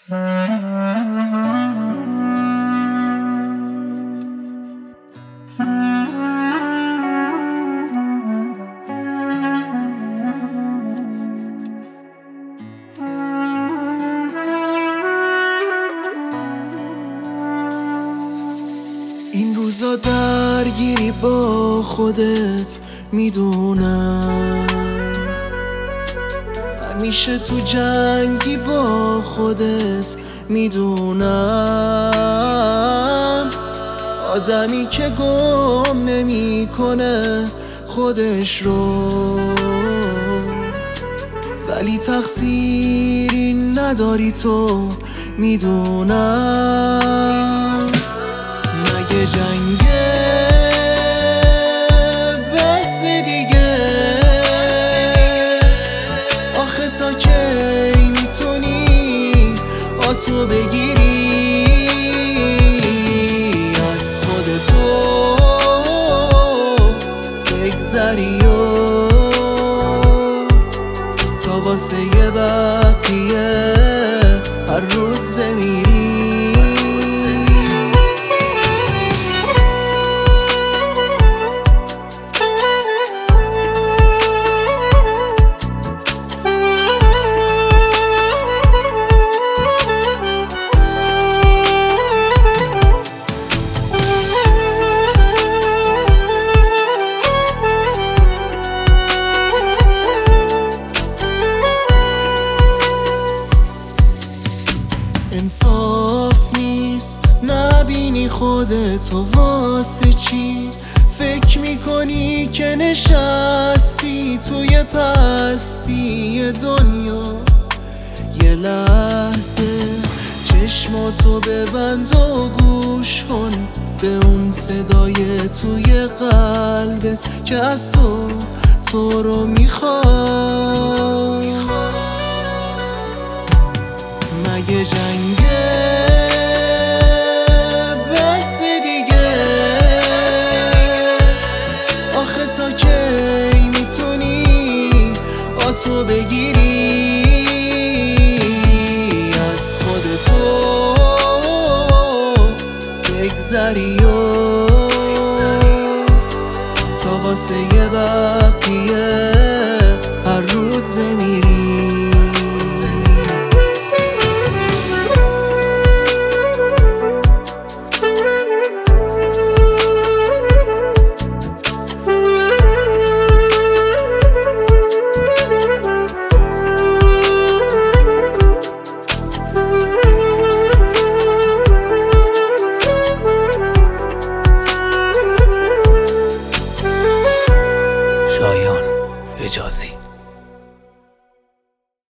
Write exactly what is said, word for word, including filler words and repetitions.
این روزا درگیری با خودت میدونم، همیشه تو جنگی با خودت میدونم. آدمی که گم نمیکنه خودش رو، ولی تقصیری نداری تو میدونم. مگه جنگه بس دیگه؟ آخه تا کی میتونی آتو بگیری از خودتو بگذری و تا واسه یه بقیه هر روز بمیری؟ انصاف نیست نبینی خودتو واسه چی فکر میکنی که نشستی توی پستی دنیا. یه لحظه چشماتو ببند و گوش کن به اون صدای توی قلبت که از تو تو رو میخواد. مگه جنگه بس دیگه؟ آخه تا کی میتونی آتو بگیری از خودتو بگذری و تا واسه یه بقیه هر روز بمیری؟ شایان حجازی.